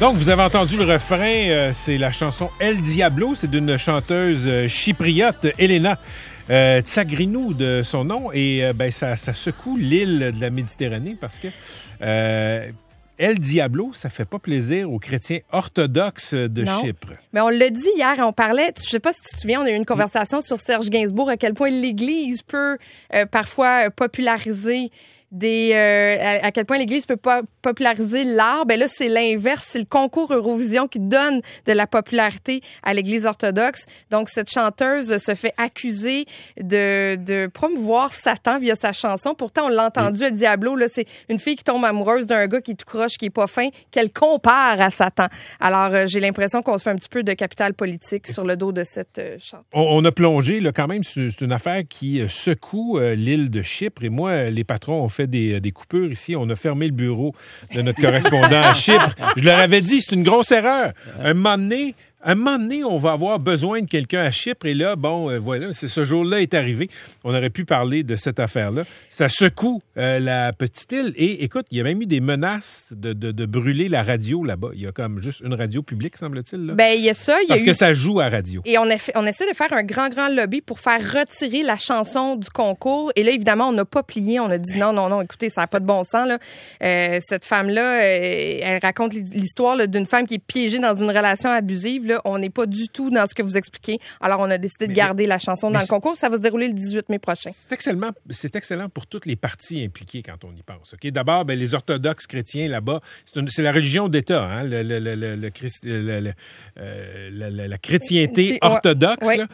Donc, vous avez entendu le refrain, c'est la chanson El Diablo, c'est d'une chanteuse chypriote, Elena Tsagrinou de son nom, et ça secoue l'île de la Méditerranée parce que El Diablo, ça fait pas plaisir aux chrétiens orthodoxes de Chypre. Mais on l'a dit hier, on parlait, je sais pas si tu te souviens, on a eu une conversation sur Serge Gainsbourg, à quel point l'Église peut parfois populariser à quel point l'Église peut pas populariser l'art. Ben là, c'est l'inverse. C'est le concours Eurovision qui donne de la popularité à l'Église orthodoxe. Donc, cette chanteuse se fait accuser de promouvoir Satan via sa chanson. Pourtant, on l'a entendu, El Diablo, là, c'est une fille qui tombe amoureuse d'un gars qui est tout croche, qui est pas fin, qu'elle compare à Satan. Alors, j'ai l'impression qu'on se fait un petit peu de capital politique sur le dos de cette chanteuse. On a plongé, là, quand même, c'est une affaire qui secoue l'île de Chypre. Et moi, les patrons ont fait des coupures ici. On a fermé le bureau de notre correspondant à Chypre. Je leur avais dit, c'est une grosse erreur. Un moment donné, on va avoir besoin de quelqu'un à Chypre. Et là, voilà, ce jour-là est arrivé. On aurait pu parler de cette affaire-là. Ça secoue la petite île. Et écoute, il y a même eu des menaces de brûler la radio là-bas. Il y a comme juste une radio publique, semble-t-il. Là. Ben, il y a ça. Parce que ça joue à radio. Et on essaie de faire un grand lobby pour faire retirer la chanson du concours. Et là, évidemment, on n'a pas plié. On a dit non, écoutez, ça n'a pas de bon sens. Là. Cette femme-là, elle raconte l'histoire là, d'une femme qui est piégée dans une relation abusive. Là. On n'est pas du tout dans ce que vous expliquez. Alors, on a décidé de garder la chanson dans le concours. Ça va se dérouler le 18 mai prochain. C'est excellent pour toutes les parties impliquées quand on y pense. Okay? D'abord, les orthodoxes chrétiens là-bas, c'est la religion d'État, hein? La chrétienté orthodoxe. Ouais.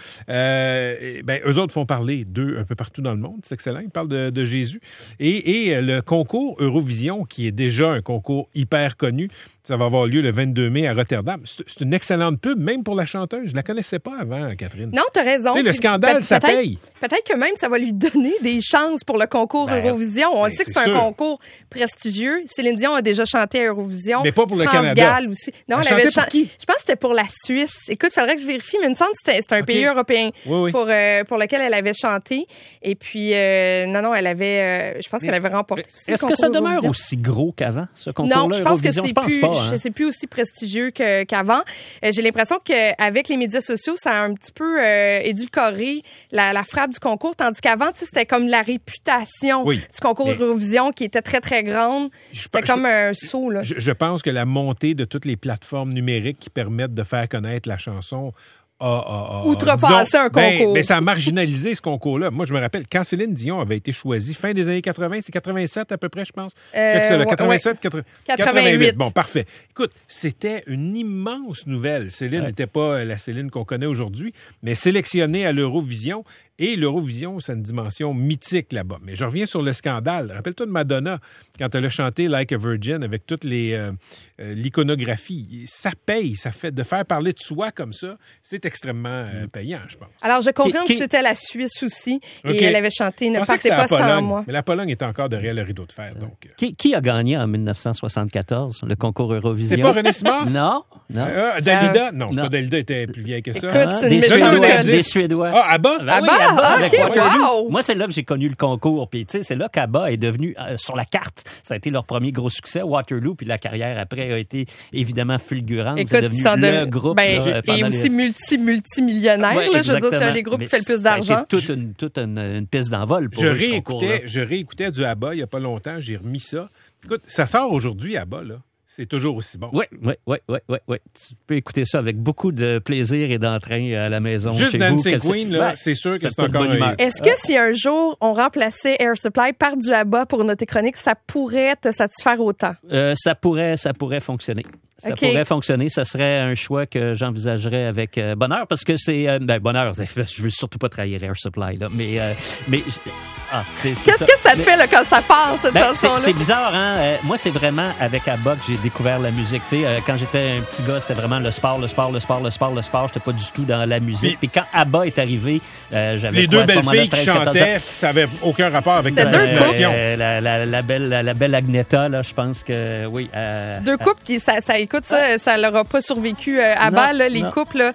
Là. Eux autres font parler d'eux un peu partout dans le monde. C'est excellent. Ils parlent de Jésus. Et le concours Eurovision, qui est déjà un concours hyper connu, ça va avoir lieu le 22 mai à Rotterdam. C'est une excellente pub, même pour la chanteuse. Je la connaissais pas avant, Catherine. Non, t'as raison. Tu sais, le scandale, ça paye. Peut-être que même ça va lui donner des chances pour le concours Eurovision. On sait que c'est un concours prestigieux. Céline Dion a déjà chanté à Eurovision. Mais pas pour le France Canada. Gall aussi. Non, elle avait chanté pour qui? Je pense que c'était pour la Suisse. Écoute, il faudrait que je vérifie, mais il me semble que c'était un pays européen pour lequel elle avait chanté. Et puis, non, elle avait... je pense qu'elle avait remporté. Est-ce que ça demeure aussi gros qu'avant, ce concours-là? Non, je pense que c'est plus... C'est plus aussi prestigieux qu'avant. J'ai l'impression qu'avec les médias sociaux, ça a un petit peu édulcoré la frappe du concours, tandis qu'avant, c'était comme la réputation du concours Eurovision qui était très, très grande. C'était comme un saut. Là. Je pense que la montée de toutes les plateformes numériques qui permettent de faire connaître la chanson outrepasser un concours. Ça a marginalisé ce concours-là. Moi, je me rappelle, quand Céline Dion avait été choisie, fin des années 80, c'est 87 à peu près, je pense. Check ça, là, 87, 88. Bon, parfait. Écoute, c'était une immense nouvelle. Céline n'était pas la Céline qu'on connaît aujourd'hui, mais sélectionnée à l'Eurovision. Et l'Eurovision, c'est une dimension mythique là-bas. Mais je reviens sur le scandale. Rappelle-toi de Madonna, quand elle a chanté Like a Virgin avec toute l'iconographie. Ça paye, ça fait de faire parler de soi comme ça, c'est extrêmement payant, je pense. Alors, je confirme que c'était la Suisse aussi. Et elle avait chanté Ne partez pas sans moi. Mais la Pologne est encore derrière le rideau de fer. Donc. Qui a gagné en 1974 le concours Eurovision? C'est pas René Simard? Non. Dalida? Non, pas Dalida était plus vieille que ça. Écoute, c'est des Suédois. Ah, ABBA? Avec Waterloo. Moi, c'est là que j'ai connu le concours. Puis, tu sais, c'est là qu'ABBA est devenu sur la carte. Ça a été leur premier gros succès, Waterloo. Puis la carrière après a été évidemment fulgurante. C'est devenu le groupe. Et aussi multimillionnaire. Je veux dire, c'est un des groupes qui fait le plus d'argent. Ça a été toute une piste d'envol pour Je réécoutais du ABBA il n'y a pas longtemps. J'ai remis ça. Écoute, ça sort aujourd'hui, ABBA, là. C'est toujours aussi bon. Oui. Tu peux écouter ça avec beaucoup de plaisir et d'entrain à la maison. Juste chez Dancing vous, Queen, là, c'est sûr que c'est encore un... Est-ce que si un jour on remplaçait Air Supply par du ABBA pour notre chronique, ça pourrait te satisfaire autant? Ça pourrait fonctionner. Ça pourrait fonctionner. Ça serait un choix que j'envisagerais avec bonheur parce que c'est... bonheur, je veux surtout pas trahir Air Supply, là, mais qu'est-ce que ça te fait là, quand ça part, cette chanson-là? C'est bizarre, hein? Moi, c'est vraiment avec ABBA que j'ai découvert la musique. Tu sais, quand j'étais un petit gars, c'était vraiment le sport. J'étais pas du tout dans la musique. Puis quand ABBA est arrivé, j'avais les deux belles filles qui chantaient, ça n'avait aucun rapport avec la destination. La belle Agneta, là, je pense que oui. Deux couples, puis ça écoute, ça leur a pas survécu. ABBA, là, les couples, là,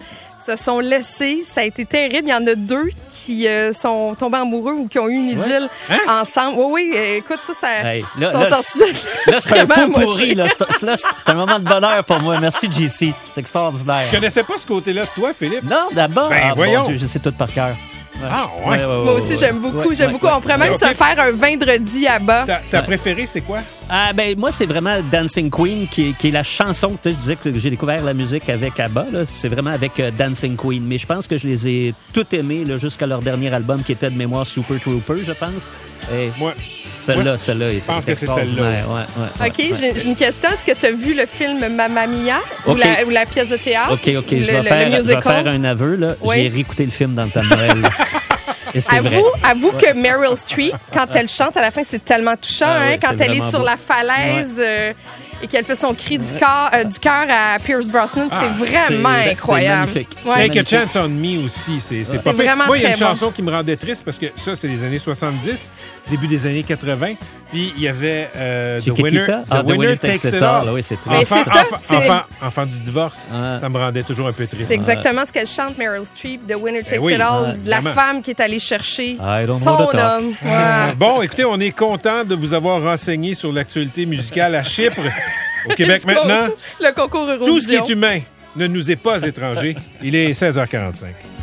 se sont laissés. Ça a été terrible. Il y en a 2 qui sont tombés amoureux ou qui ont eu une idylle ensemble. Oui, écoute, ça sont sortis. Là, c'est un pot pourri. Là, c'est un moment de bonheur pour moi. Merci, JC. C'est extraordinaire. Je connaissais pas ce côté-là de toi, Philippe. Non, d'abord. Voyons. Bon Dieu, je sais tout par cœur. Ouais. Ah, ouais. Moi aussi, j'aime beaucoup. On pourrait même se faire un vendredi à bas. Ta préférée, c'est quoi? Moi, c'est vraiment Dancing Queen, qui est la chanson. Je disais que j'ai découvert la musique avec ABBA. Là. C'est vraiment avec Dancing Queen. Mais je pense que je les ai toutes aimées là, jusqu'à leur dernier album, qui était de mémoire Super Trooper, je pense. Et celle-là est je pense que c'est celle-là. Ouais. OK, j'ai une question. Est-ce que tu as vu le film Mamma Mia ou la pièce de théâtre? OK. Je vais faire un aveu. Là. Oui. J'ai réécouté le film dans le temps de Noël. Avoue que Meryl Streep, quand elle chante à la fin, c'est tellement touchant, quand elle est sur la falaise et qu'elle fait son cri du cœur à Pierce Brosnan, c'est vraiment incroyable. C'est magnifique. Take a Chance on Me aussi, c'est pas pire. Moi, il y a une chanson qui me rendait triste parce que ça, c'est les années 70, début des années 80. Puis il y avait The Winner Takes It All. Oui, c'est enfant du divorce. Ça me rendait toujours un peu triste. C'est exactement ce qu'elle chante, Meryl Streep, The Winner Takes It All, la femme qui est allée chercher son homme. Bon, écoutez, on est content de vous avoir renseigné sur l'actualité musicale à Chypre. Au Québec maintenant, le concours Eurovision. Tout ce qui est humain ne nous est pas étranger. Il est 16h45.